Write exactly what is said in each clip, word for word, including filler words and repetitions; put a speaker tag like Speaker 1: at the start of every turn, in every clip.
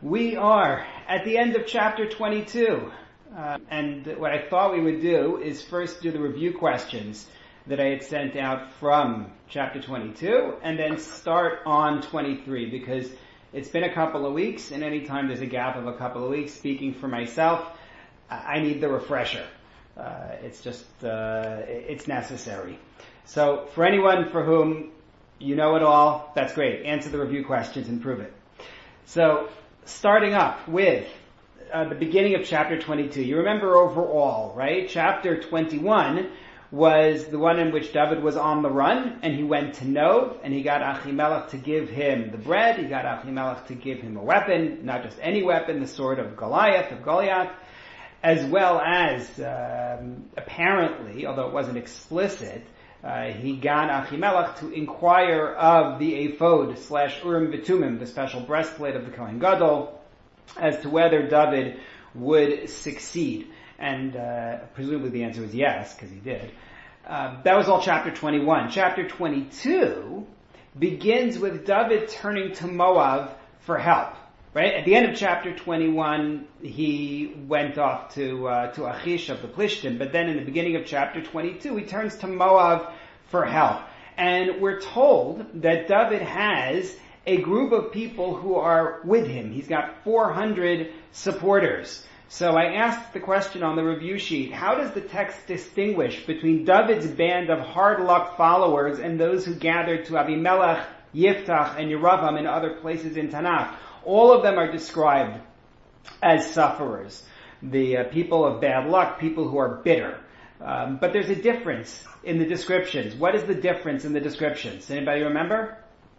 Speaker 1: We are at the end of chapter twenty-two. Uh, and what I thought we would do is first do the review questions that I had sent out from chapter twenty-two, and then start on twenty-three, because it's been a couple of weeks, and anytime there's a gap of a couple of weeks, speaking for myself, I need the refresher. Uh, it's just, uh, it's necessary. So for anyone for whom you know it all, that's great. Answer the review questions and prove it. So, starting up with uh, the beginning of chapter twenty-two. You remember overall, right? Chapter twenty-one was the one in which David was on the run, and he went to Nov, and he got Achimelech to give him the bread. He got Achimelech to give him a weapon, not just any weapon, the sword of Goliath, of Goliath, as well as, um, apparently, although it wasn't explicit, Uh, he got Achimelech to inquire of the ephod slash Urim V'Tumim, the special breastplate of the Kohen Gadol, as to whether David would succeed. And uh, presumably the answer was yes, because he did. Uh, that was all chapter twenty-one. Chapter twenty-two begins with David turning to Moab for help. Right? At the end of chapter twenty-one, he went off to uh, to Achish of the Plishtim, but then in the beginning of chapter twenty-two, he turns to Moab for help. And we're told that David has a group of people who are with him. He's got four hundred supporters. So I asked the question on the review sheet, how does the text distinguish between David's band of hard luck followers and those who gathered to Abimelech, Yiftach, and Yeravam and other places in Tanakh? All of them are described as sufferers. The uh, people of bad luck, people who are bitter. Um, but there's a difference in the descriptions. What is the difference in the descriptions? Anybody remember?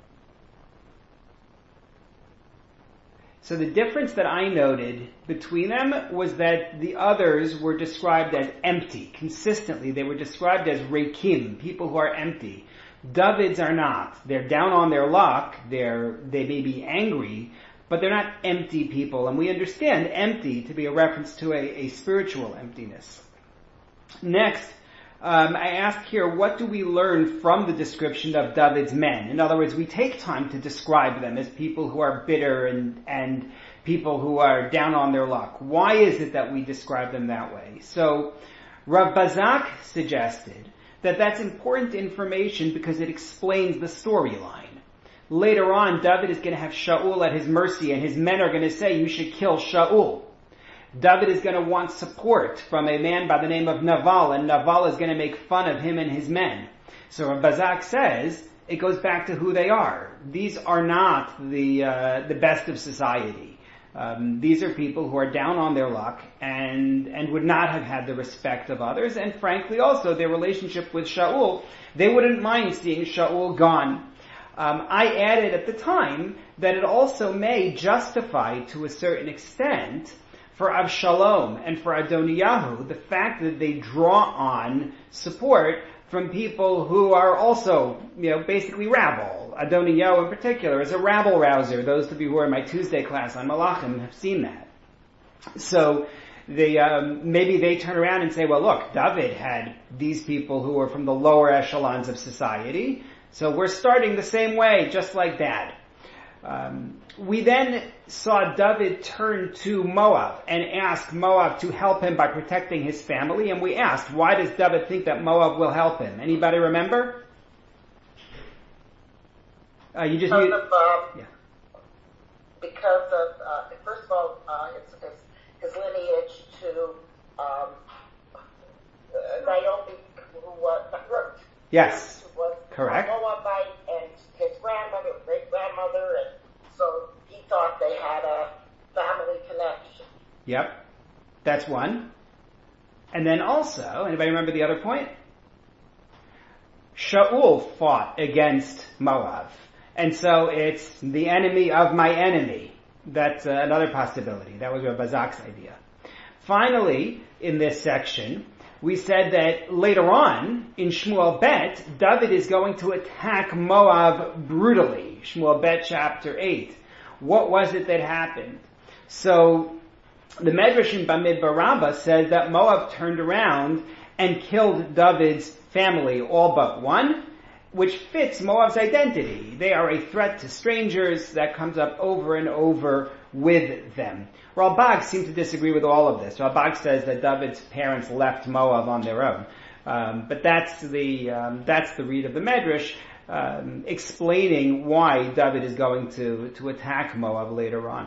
Speaker 1: So the difference that I noted between them was that the others were described as empty. Consistently, they were described as reikim, people who are empty. David's are not. They're down on their luck. They're, they may be angry, but they're not empty people. And we understand empty to be a reference to a, a spiritual emptiness. Next, um, I asked here, what do we learn from the description of David's men? In other words, we take time to describe them as people who are bitter and, and people who are down on their luck. Why is it that we describe them that way? So, Rav Bazak suggested that that's important information because it explains the storyline. Later on, David is going to have Shaul at his mercy, and his men are going to say, you should kill Shaul. David is going to want support from a man by the name of Naval, and Naval is going to make fun of him and his men. So Bazak says, it goes back to who they are. These are not the uh, the best of society. Um, these are people who are down on their luck and and would not have had the respect of others, and frankly also their relationship with Shaul, they wouldn't mind seeing Shaul gone. Um, I added at the time that it also may justify to a certain extent for Avshalom and for Adoniyahu the fact that they draw on support from people who are also, you know, basically rabble. Adoniyahu in particular is a rabble rouser. Those of you who are in my Tuesday class on Malachim have seen that. So they, um, maybe they turn around and say, well, look, David had these people who were from the lower echelons of society, so we're starting the same way, just like that. Um, we then saw David turn to Moab and ask Moab to help him by protecting his family, and we asked, why does David think that Moab will help him? Anybody remember? Uh, you just
Speaker 2: because
Speaker 1: you,
Speaker 2: of, uh,
Speaker 1: yeah.
Speaker 2: Because of, uh, first of all, uh, his, his, his lineage to um, uh, Naomi, who was Ruth.
Speaker 1: Yes,
Speaker 2: who was
Speaker 1: correct.
Speaker 2: A Moabite, and his grandmother, great grandmother, and so he thought they had a family connection.
Speaker 1: Yep, that's one. And then also, anybody remember the other point? Shaul fought against Moab. And so it's the enemy of my enemy. That's uh, another possibility. That was Rav Bazak's idea. Finally, in this section, we said that later on, in Shmuel Bet, David is going to attack Moab brutally. Shmuel Bet chapter eight. What was it that happened? So, the Medrash in Bamidbar Rabbah says that Moab turned around and killed David's family, all but one, which fits Moab's identity. They are a threat to strangers. That comes up over and over with them. Ralbag seems to disagree with all of this. Ralbag says that David's parents left Moab on their own. Um, but that's the um, that's the read of the Medrash, um, explaining why David is going to, to attack Moab later on.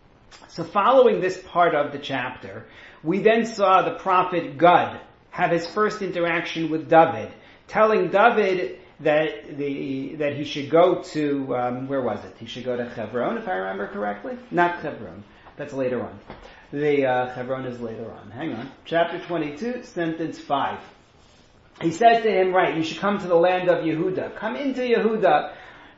Speaker 1: So following this part of the chapter, we then saw the prophet Gad have his first interaction with David, telling David that the that he should go to, um, where was it? He should go to Hebron, if I remember correctly? Not Hebron. That's later on. The uh, Hebron is later on. Hang on. Chapter twenty-two, sentence five. He says to him, right, you should come to the land of Yehuda. Come into Yehuda.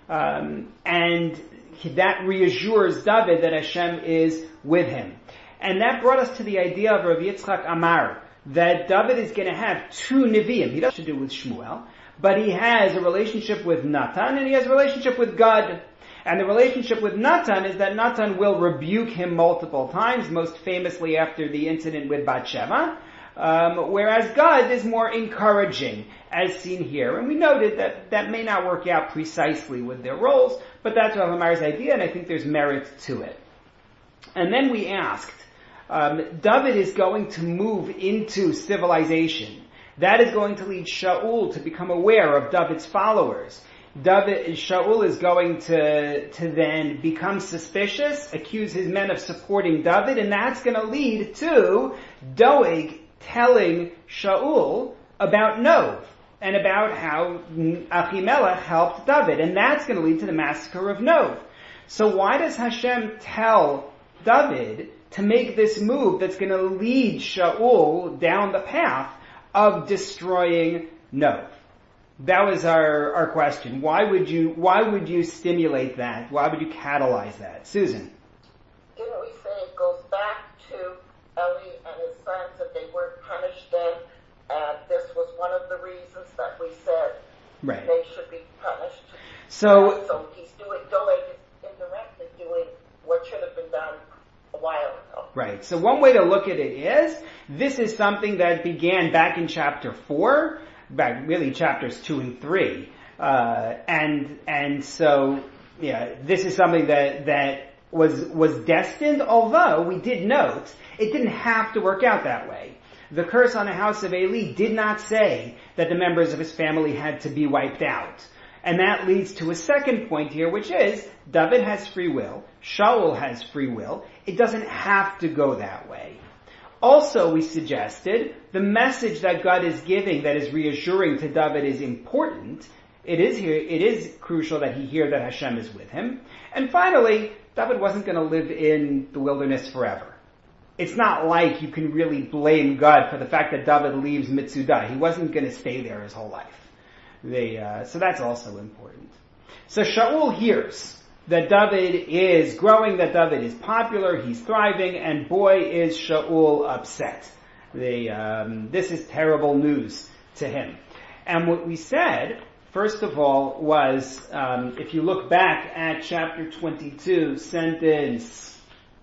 Speaker 1: Um, and that reassures David that Hashem is with him. And that brought us to the idea of Rav Yitzchak Amar, that David is going to have two Nevi'im. He doesn't have to do with Shmuel, but he has a relationship with Natan and he has a relationship with Gad. And the relationship with Natan is that Natan will rebuke him multiple times, most famously after the incident with Bathsheba. Um, whereas Gad is more encouraging, as seen here. And we noted that that may not work out precisely with their roles, but that's Rav Amar's idea, and I think there's merit to it. And then we asked, um, David is going to move into civilization. That is going to lead Shaul to become aware of David's followers. David, Shaul is going to, to then become suspicious, accuse his men of supporting David, and that's going to lead to Doeg telling Shaul about Nov and about how Achimelech helped David, and that's going to lead to the massacre of Nov. So why does Hashem tell David to make this move that's going to lead Shaul down the path of destroying Nov? That was our, our question. Why would you why would you stimulate that? Why would you catalyze that? Susan?
Speaker 2: Didn't we say it goes back to Eli and his sons that they weren't punished then, and this was one of the reasons that we said
Speaker 1: right.
Speaker 2: they should be punished.
Speaker 1: So,
Speaker 2: and so he's doing, Doeg is indirectly doing what should have been done a while ago.
Speaker 1: Right. So one way to look at it is, this is something that began back in chapter four, back really chapters two and three, uh, and and so yeah, this is something that that was was destined. Although we did note it didn't have to work out that way. The curse on the house of Eli did not say that the members of his family had to be wiped out. And that leads to a second point here, which is David has free will, Shaul has free will. It doesn't have to go that way. Also, we suggested the message that God is giving that is reassuring to David is important. It is here, it is crucial that he hear that Hashem is with him. And finally, David wasn't going to live in the wilderness forever. It's not like you can really blame God for the fact that David leaves Mitzudah. He wasn't going to stay there his whole life. They, uh, so that's also important. So Shaul hears that David is growing, that David is popular, he's thriving, and boy is Shaul upset. They, um, this is terrible news to him. And what we said, first of all, was, um, if you look back at chapter twenty-two, sentence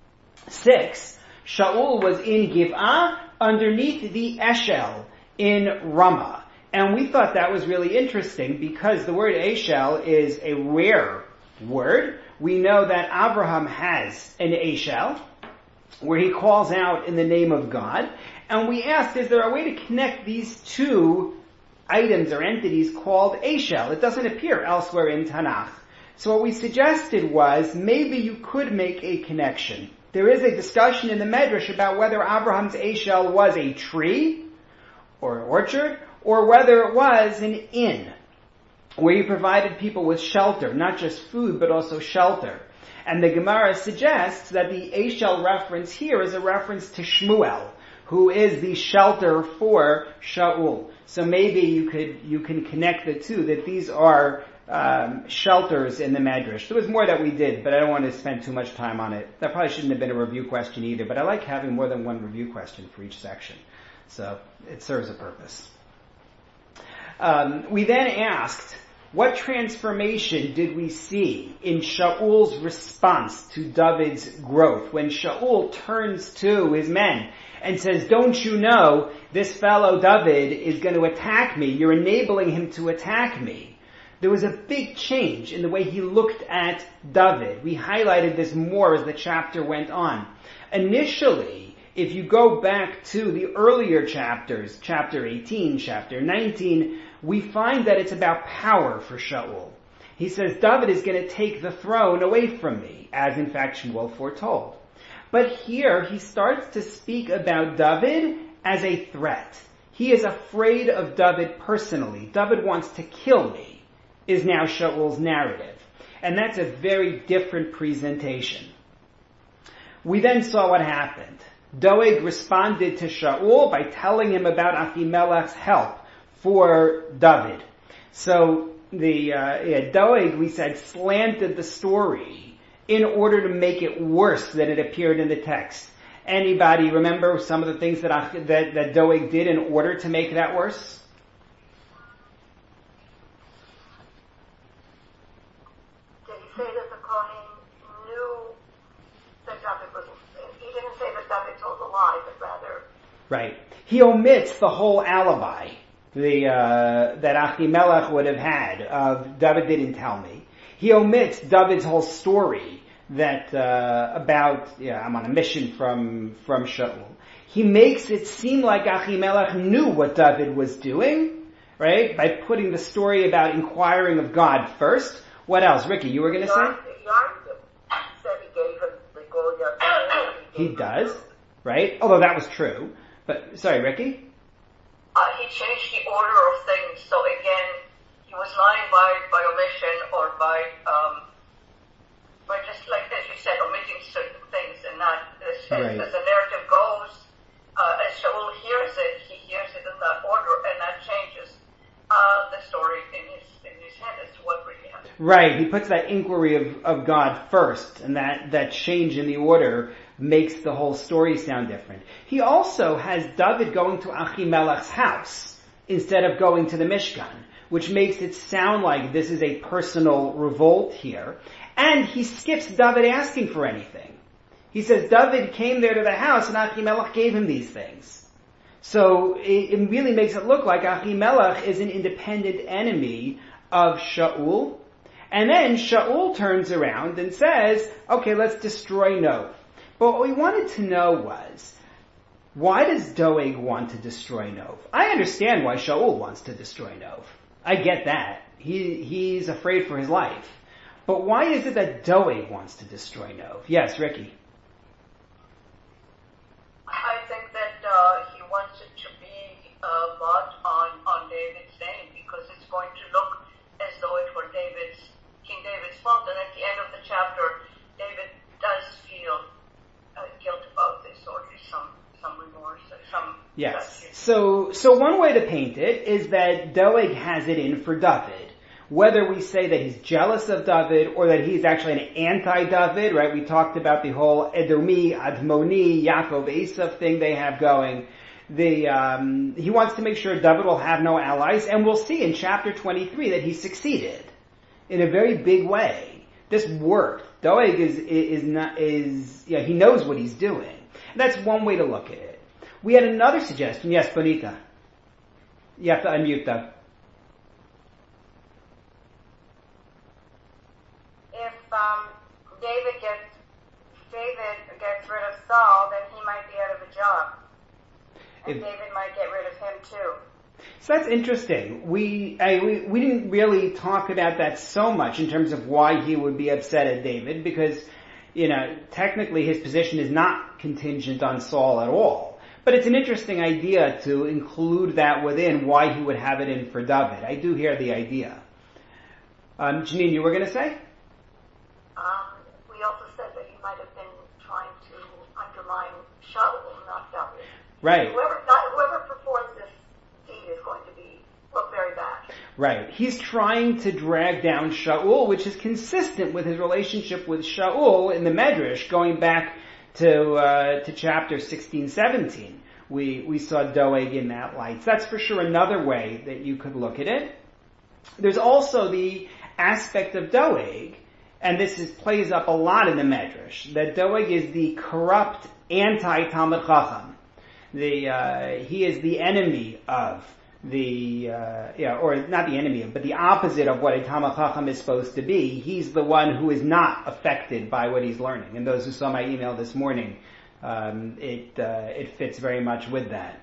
Speaker 1: six, Shaul was in Giv'ah underneath the Eshel in Ramah. And we thought that was really interesting because the word Eshel is a rare word. We know that Abraham has an Eshel where he calls out in the name of God. And we asked, is there a way to connect these two items or entities called Eshel? It doesn't appear elsewhere in Tanakh. So what we suggested was maybe you could make a connection. There is a discussion in the Medrash about whether Abraham's Eshel was a tree or an orchard, or whether it was an inn where he provided people with shelter, not just food, but also shelter. And the Gemara suggests that the Eshel reference here is a reference to Shmuel, who is the shelter for Shaul. So maybe you could you can connect the two, that these are um, shelters in the Medrash. There was more that we did, but I don't want to spend too much time on it. That probably shouldn't have been a review question either, but I like having more than one review question for each section. So it serves a purpose. Um, we then asked, what transformation did we see in Shaul's response to David's growth? When Shaul turns to his men and says, don't you know this fellow David is going to attack me? You're enabling him to attack me. there was a big change in the way he looked at David. We highlighted this more as the chapter went on. Initially, if you go back to the earlier chapters, chapter eighteen, chapter nineteen, we find that it's about power for Shaul. He says, David is going to take the throne away from me, as in fact Shmuel foretold. But here he starts to speak about David as a threat. He is afraid of David personally. David wants to kill me, is now Shaul's narrative. And that's a very different presentation. We then saw what happened. Doeg responded to Shaul by telling him about Ahimelech's help for David. So the uh, yeah, Doeg, we said, slanted the story in order to make it worse than it appeared in the text. Anybody remember some of the things that that, that Doeg did in order to make that worse?
Speaker 2: Did he say that the Kohen knew that David was? He didn't say that David told a lie, but rather.
Speaker 1: Right. He omits the whole alibi. The, uh, that Ahimelech would have had of David didn't tell me. He omits David's whole story that, uh, about, yeah, I'm on a mission from, from Shaul. He makes it seem like Ahimelech knew what David was doing, right? By putting the story about inquiring of God first. What else? Ricky, you were gonna say?
Speaker 2: Yarn said he gave him the Goliath.
Speaker 1: He does, right? Although that was true. But, sorry, Ricky?
Speaker 3: Uh, he changed the order of things, so again, he was lying by, by omission or by, um, by just like as you said, omitting certain things and not, as,
Speaker 1: right.
Speaker 3: as, as the narrative goes, uh, as Shaul hears it, he hears it in that order, and that changes, uh, the story in his, in his head as to what really happened.
Speaker 1: Right, he puts that inquiry of, of God first, and that, that change in the order makes the whole story sound different. He also has David going to Ahimelech's house instead of going to the Mishkan, which makes it sound like this is a personal revolt here. And he skips David asking for anything. He says David came there to the house and Ahimelech gave him these things. So it, it really makes it look like Ahimelech is an independent enemy of Shaul. And then Shaul turns around and says, okay, let's destroy Nob. But what we wanted to know was, why does Doeg want to destroy Nob? I understand why Shaul wants to destroy Nob. I get that. He he's afraid for his life. But why is it that Doeg wants to destroy Nob? Yes, Ricky.
Speaker 3: I think that uh, he wants it to be uh, bought on, on David's name because it's going to look as though it were David's, King David's fault. And at the end of the chapter, David does feel Uh, guilt about this, or at least some, some remorse, or some...
Speaker 1: Yes. So, so one way to paint it is that Doeg has it in for David. Whether we say that he's jealous of David, or that he's actually an anti-David, right? We talked about the whole Edomi, Admoni, Yaakov, Esav thing they have going. The, um, he wants to make sure David will have no allies, and we'll see in chapter twenty-three that he succeeded in a very big way. This worked. Doeg is, is not, is, yeah, he knows what he's doing. That's one way to look at it. We had another suggestion. Yes, Bonita. You have to unmute though.
Speaker 4: If, um, David gets, David gets rid of Saul, then he might be out of a job. And if, David might get rid of him too.
Speaker 1: So that's interesting. We, I, we we didn't really talk about that so much in terms of why he would be upset at David, because, you know, technically his position is not contingent on Saul at all. But it's an interesting idea to include that within why he would have it in for David. I do hear the idea. Um, Janine, you were going to say?
Speaker 2: Um, we also said that he might have been trying to undermine Shaul, not David.
Speaker 1: Right.
Speaker 2: Whoever, not, whoever performs this deed is going to be look very bad.
Speaker 1: Right. He's trying to drag down Shaul, which is consistent with his relationship with Shaul in the Medrash, going back to uh, to chapter sixteen, seventeen. We we saw Doeg in that light. So that's for sure another way that you could look at it. There's also the aspect of Doeg, and this is, plays up a lot in the Medrash, that Doeg is the corrupt anti-Talmud Chacham. The, uh, he is the enemy of the, uh, yeah, or not the enemy, but the opposite of what a Talmid Chacham is supposed to be. He's the one who is not affected by what he's learning. And those who saw my email this morning, um, it uh, it fits very much with that.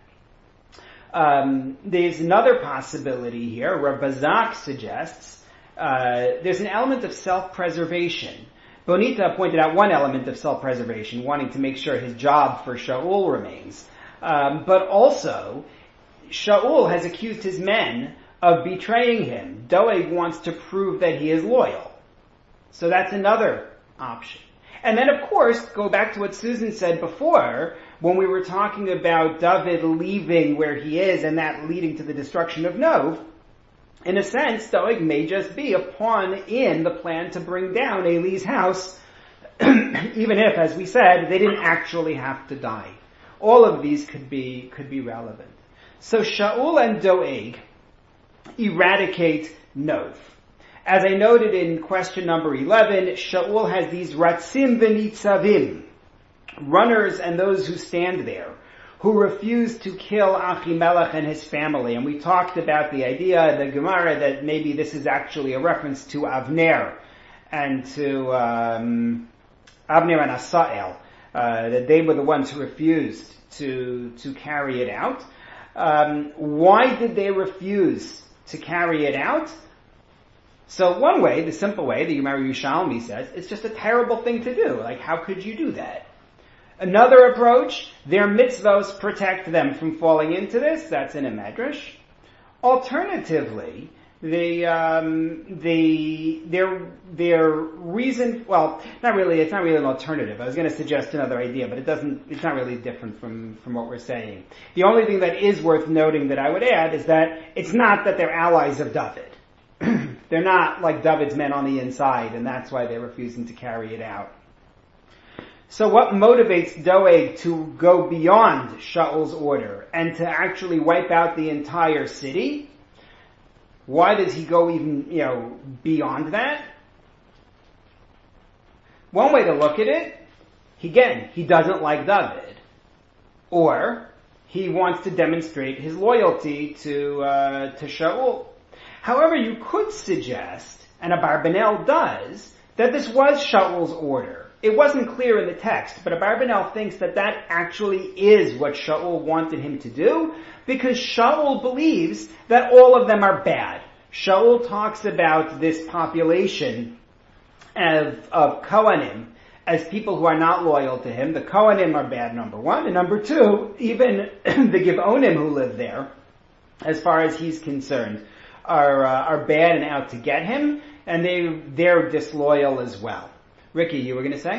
Speaker 1: Um, there's another possibility here. Rav Bazak suggests uh, there's an element of self-preservation. Bonita pointed out one element of self-preservation, wanting to make sure his job for Shaul remains. Um, but also, Shaul has accused his men of betraying him. Doeg wants to prove that he is loyal. So that's another option. And then, of course, go back to what Susan said before, when we were talking about David leaving where he is and that leading to the destruction of Nov. In a sense, Doeg may just be a pawn in the plan to bring down Eli's house, even if, as we said, they didn't actually have to die. All of these could be could be relevant. So Shaul and Doeg eradicate Nov. As I noted in question number eleven, Shaul has these ratzim v'nitzavim, runners and those who stand there, who refuse to kill Achimelech and his family. And we talked about the idea, the Gemara, that maybe this is actually a reference to Avner and to um, Avner and Asael, uh, that they were the ones who refused to to carry it out. Um, why did they refuse to carry it out? So one way, the simple way, the Gemara Yerushalmi says, it's just a terrible thing to do. Like, how could you do that? Another approach, their mitzvos protect them from falling into this. That's in a medrash. Alternatively, the um, the their their reason, well, not really. It's not really an alternative. I was going to suggest another idea, but it doesn't. It's not really different from from what we're saying. The only thing that is worth noting that I would add is that it's not that they're allies of David. They're not like David's men on the inside, and that's why they're refusing to carry it out. So what motivates Doeg to go beyond Shaul's order and to actually wipe out the entire city? Why does he go even, you know, beyond that? One way to look at it, again, he doesn't like David. Or he wants to demonstrate his loyalty to uh, to Shaul. However, you could suggest, and Abarbanel does, that this was Shaul's order. It wasn't clear in the text, but Abarbanel thinks that that actually is what Shaul wanted him to do, because Shaul believes that all of them are bad. Shaul talks about this population of, of Kohanim as people who are not loyal to him. The Kohanim are bad, number one, and number two, even the Givonim who live there, as far as he's concerned, are uh, are bad and out to get him, and they they're disloyal as well. Ricky, you were going to say?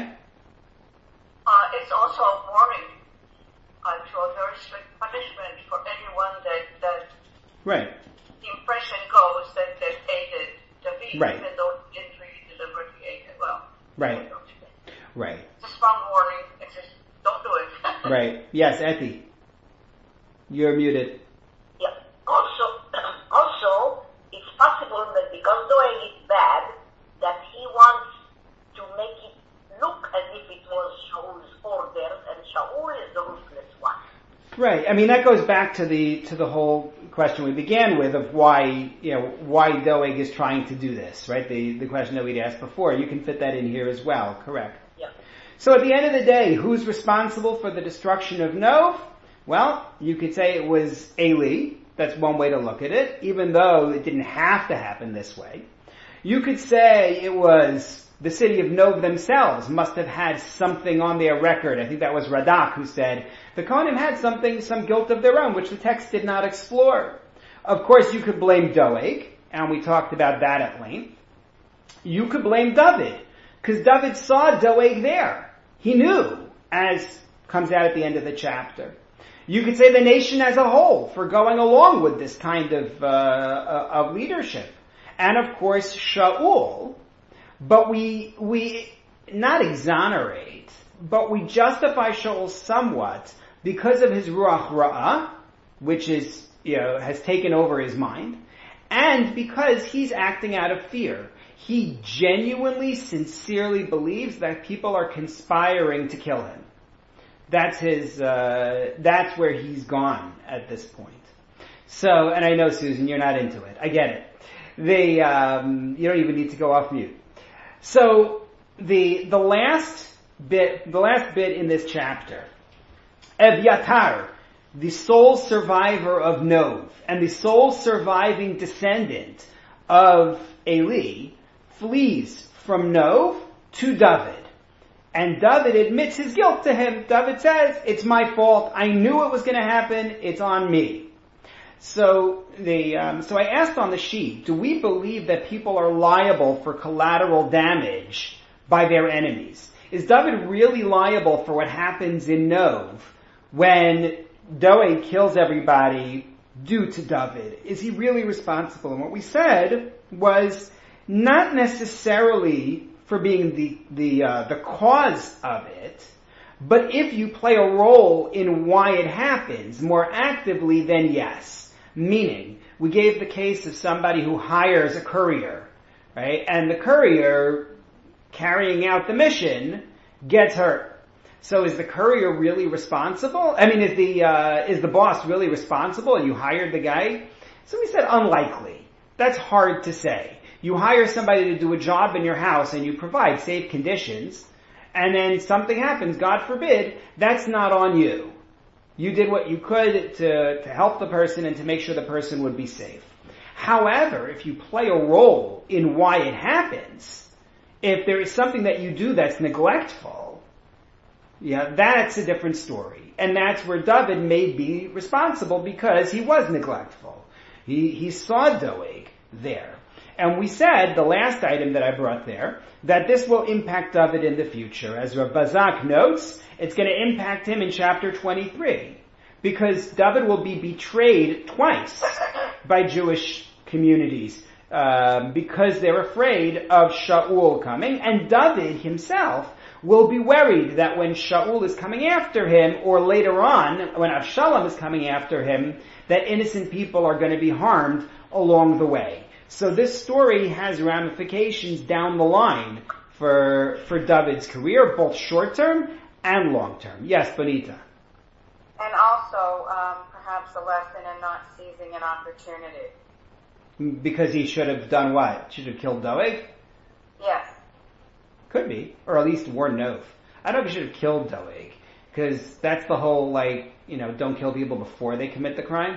Speaker 3: Uh, it's also a warning uh, to a very strict punishment for anyone that, that
Speaker 1: right.
Speaker 3: the impression goes that they hated David,
Speaker 1: right.
Speaker 3: even though he didn't really deliberately hate it. Well,
Speaker 1: right. Right.
Speaker 3: It's a strong warning. It's just, don't do it.
Speaker 1: Right. Yes, Eti. You're muted.
Speaker 2: Yeah. Also, also, it's possible that because Doeg is bad, that he wants to make it look as if it was Shaul's orders, and Shaul is the ruthless one.
Speaker 1: Right. I mean, that goes back to the to the whole question we began with of why, you know, why Doeg is trying to do this, right? The the question that we'd asked before. You can fit that in here as well, correct?
Speaker 2: Yeah.
Speaker 1: So at the end of the day, who's responsible for the destruction of Nov? Well, you could say it was Eli. That's one way to look at it, even though it didn't have to happen this way. You could say it was the city of Nov themselves must have had something on their record. I think that was Radak who said the Kohanim had something, some guilt of their own, which the text did not explore. Of course, you could blame Doeg, and we talked about that at length. You could blame David, because David saw Doeg there. He knew, as comes out at the end of the chapter. You could say the nation as a whole for going along with this kind of, uh, of leadership. And of course, Shaul. But we, we not exonerate, but we justify Shaul somewhat because of his Ruach Ra'ah, which is, you know, has taken over his mind, and because he's acting out of fear. He genuinely, sincerely believes that people are conspiring to kill him. That's his, uh, that's where he's gone at this point. So, and I know, Susan, you're not into it. I get it. The, um, you don't even need to go off mute. So, the, the last bit, the last bit in this chapter, Evyatar, the sole survivor of Nov, and the sole surviving descendant of Eli, flees from Nov to David. And David admits his guilt to him. David says, it's my fault. I knew it was going to happen. It's on me. So the um, so I asked on the sheet, do we believe that people are liable for collateral damage by their enemies? Is David really liable for what happens in Nov when Doeg kills everybody due to David? Is he really responsible? And what we said was not necessarily for being the the uh, the cause of it, but if you play a role in why it happens more actively, then yes. Meaning, we gave the case of somebody who hires a courier, right? And the courier carrying out the mission gets hurt. So is the courier really responsible? I mean, is the uh, is the boss really responsible? You hired the guy? So we said unlikely. That's hard to say. You hire somebody to do a job in your house and you provide safe conditions, and then something happens, God forbid, that's not on you. You did what you could to, to help the person and to make sure the person would be safe. However, if you play a role in why it happens, if there is something that you do that's neglectful, yeah, that's a different story. And that's where David may be responsible because he was neglectful. He, he saw Doeg there. And we said, the last item that I brought there, that this will impact David in the future. As Rav Bazak notes, it's going to impact him in chapter twenty-three. Because David will be betrayed twice by Jewish communities. Uh, because they're afraid of Shaul coming. And David himself will be worried that when Shaul is coming after him, or later on, when Avshalom is coming after him, that innocent people are going to be harmed along the way. So this story has ramifications down the line for for David's career, both short-term and long-term. Yes, Bonita.
Speaker 4: And also, um, perhaps a lesson in not seizing an opportunity.
Speaker 1: Because he should have done what? Should have killed Doeg?
Speaker 4: Yes.
Speaker 1: Could be. Or at least warned Nov. I don't know if he should have killed Doeg. Because that's the whole, like, you know, don't kill people before they commit the crime.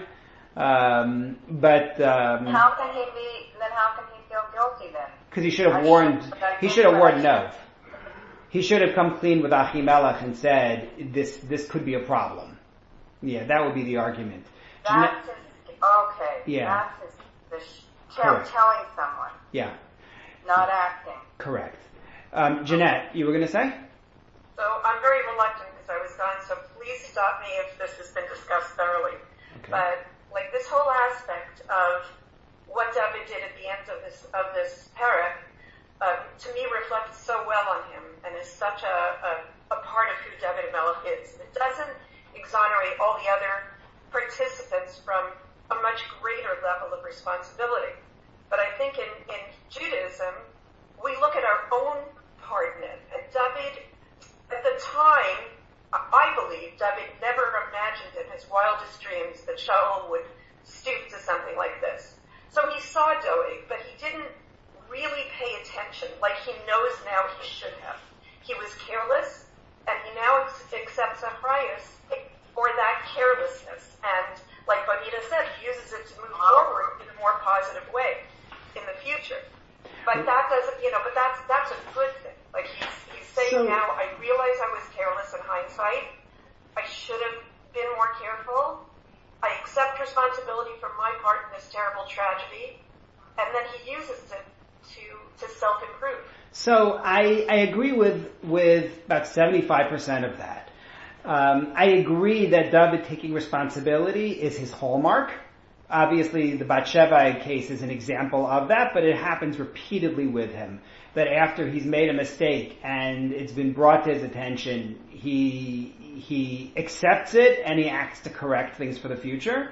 Speaker 1: Um, but, um...
Speaker 4: How can he be, then how can he feel guilty then?
Speaker 1: Because he should have warned, he should have warned Nov. He should have come clean with Achimelech and said, this, this could be a problem. Yeah, that would be the argument.
Speaker 4: That's his, okay.
Speaker 1: Yeah.
Speaker 4: That's his, the sh- tell, telling someone.
Speaker 1: Yeah.
Speaker 4: Not acting.
Speaker 1: Correct. Um, Jeanette, you were going to say?
Speaker 3: So I'm very reluctant because I was gone, so please stop me if this has been discussed thoroughly.
Speaker 1: Okay.
Speaker 3: But like this whole aspect of what David did at the end of this of this parak, uh, to me reflects so well on him and is such a, a, a part of who David Melech is. It doesn't exonerate all the other participants from a much greater level of responsibility. But I think in, in Judaism, we look at our own part in it. And David, at the time, I believe David never imagined in his wildest dreams that Shaul would stoop to something like this. So he saw Doeg, but he didn't really pay attention like he knows now he should have. He was careless, and he now ex- accepts a price for that carelessness. And like Bonita said, he uses it to move forward in a more positive way in the future. But that doesn't, you know, but that's that's a good thing. Like he's he's saying
Speaker 1: So,
Speaker 3: now, I realize I was careless in hindsight. I should have been more careful. I accept responsibility for my part in this terrible tragedy, and then he uses it to to self-improve.
Speaker 1: So I, I agree with with about seventy-five percent of that. Um, I agree that David taking responsibility is his hallmark. Obviously, the Bathsheba case is an example of that, but it happens repeatedly with him. That after he's made a mistake and it's been brought to his attention, he he accepts it and he acts to correct things for the future.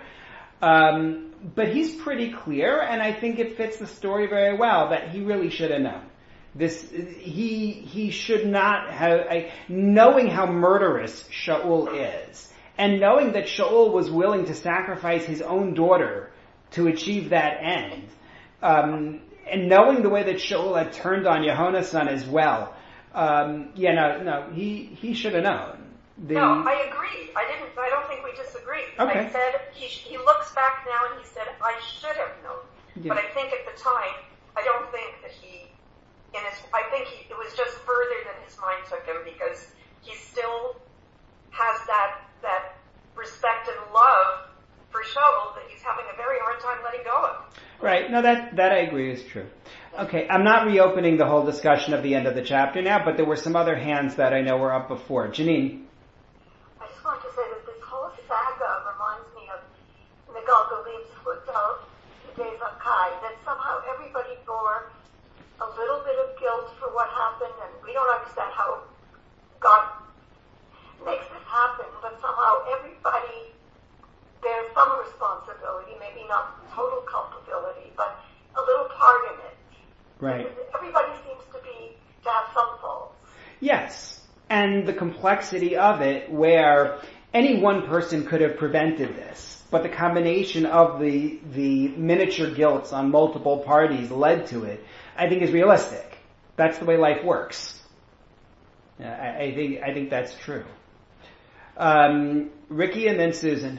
Speaker 1: Um, but he's pretty clear, and I think it fits the story very well, that he really should have known. This, he, he should not have, I, knowing how murderous Shaul is, And knowing that Shaul was willing to sacrifice his own daughter to achieve that end, um, and knowing the way that Shaul had turned on Yehonasan as well, um, yeah, no, no, he, he should have known. The,
Speaker 5: no, I agree. I didn't, I don't think we disagree.
Speaker 1: Okay.
Speaker 5: I said, he, he looks back now and he said, I should have known.
Speaker 1: Yeah.
Speaker 5: But I think at the time, I don't think that he, in his, I think he, it was just further than his mind took him because he still has that, that respect and love for Shaul that he's having a very hard time letting go of.
Speaker 1: Right. No, that, that I agree is true. Okay, I'm not reopening the whole discussion of the end of the chapter now, but there were some other hands that I know were up before. Janine.
Speaker 2: I just want to say that this whole saga reminds me of Miguel Galib's footnote, the days of Kai, that somehow everybody bore a little bit of guilt for what happened, and we don't understand how God makes this happen, but somehow everybody bears some responsibility, maybe not total culpability, but a little part in it.
Speaker 1: Right.
Speaker 2: Everybody seems to be, to have some faults.
Speaker 1: Yes. And the complexity of it where any one person could have prevented this, but the combination of the, the miniature guilts on multiple parties led to it, I think is realistic. That's the way life works. Yeah, I, I think, I think that's true. Um, Ricky and then Susan.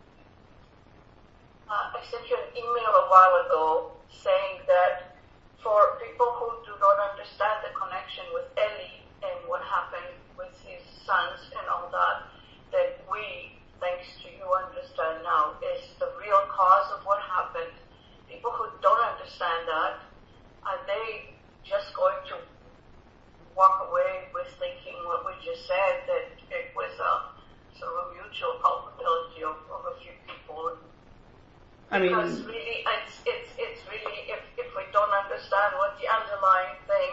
Speaker 3: Uh, I sent you an email a while ago saying that for people who do not understand the connection with Eli and what happened with his sons and all that, that we, thanks to you, understand now is the real cause of what happened. People who don't understand that, are they just going to walk away with thinking what we just said, that it was a sort of a mutual culpability of, of a few people?
Speaker 1: I mean,
Speaker 3: because really, it's, it's, it's really, if, if we don't understand what the underlying thing,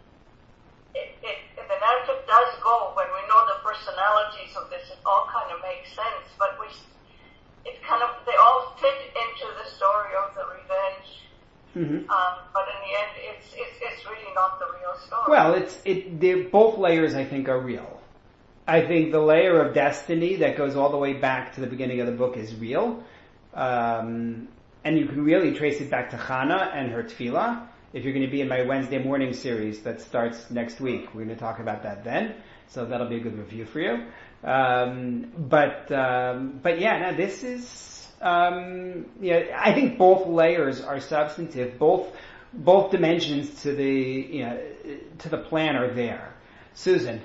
Speaker 3: it, it, the narrative does go, when we know the personalities of this, it all kind of makes sense, but we, it kind of, they all fit into the story of the revenge, mm-hmm. um, but in the end, it's, it's, it's really not the real story.
Speaker 1: Well, it's, it, the both layers I think are real. I think the layer of destiny that goes all the way back to the beginning of the book is real. Um, and you can really trace it back to Chana and her tefillah. If you're going to be in my Wednesday morning series that starts next week, we're going to talk about that then. So that'll be a good review for you. Um, but, um, but yeah, now this is, um, yeah, I think both layers are substantive. Both, both dimensions to the, you know, to the plan are there. Susan.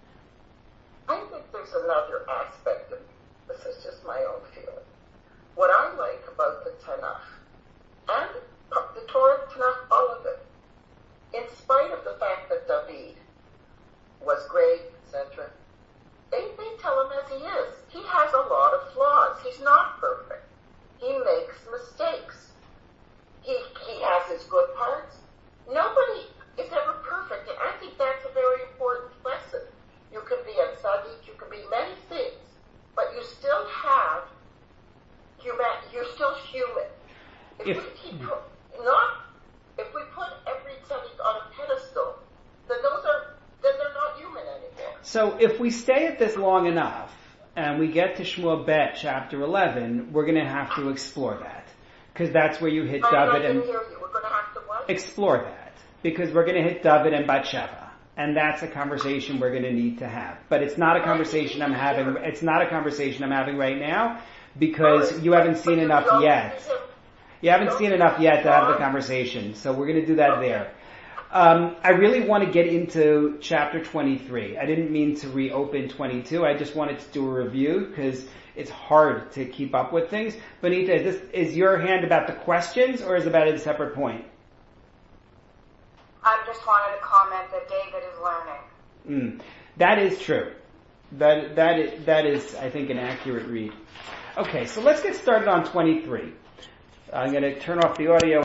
Speaker 6: I think there's another aspect of this. Is just my own feeling. What I like about the Tanakh, and the Torah, Tanakh, all of it, in spite of the fact that David was great, et cetera, they, they tell him as he is. He has a lot of flaws. He's not perfect. He makes mistakes. He, he has his good parts. Nobody is ever perfect, and I think that's a very important lesson. You can be a tzaddik, you can be many things, but you still have human, you're still human. If, if we keep not, if we put every tzaddik on a pedestal, then those are, then they're not human anymore.
Speaker 1: So if we stay at this long enough, and we get to Shmuel Bet, chapter eleven, we're going to have to explore that. Because that's where you hit
Speaker 6: I
Speaker 1: David
Speaker 6: I didn't
Speaker 1: and...
Speaker 6: hear you. We're going to have to what?
Speaker 1: Explore that. Because we're going to hit David and Bathsheba. And that's a conversation we're going to need to have. But it's not a conversation I'm having, it's not a conversation I'm having right now, because you haven't seen enough yet. You haven't seen enough yet to have the conversation. So we're going to do that there. Um, I really want to get into chapter twenty-three. I didn't mean to reopen twenty-two. I just wanted to do a review because it's hard to keep up with things. Benita, is this, is your hand about the questions or is it about a separate point?
Speaker 4: I just wanted to comment that David is learning.
Speaker 1: Mm, that is true. That, that is, that is, I think, an accurate read. Okay, so let's get started on twenty-three. I'm going to turn off the audio.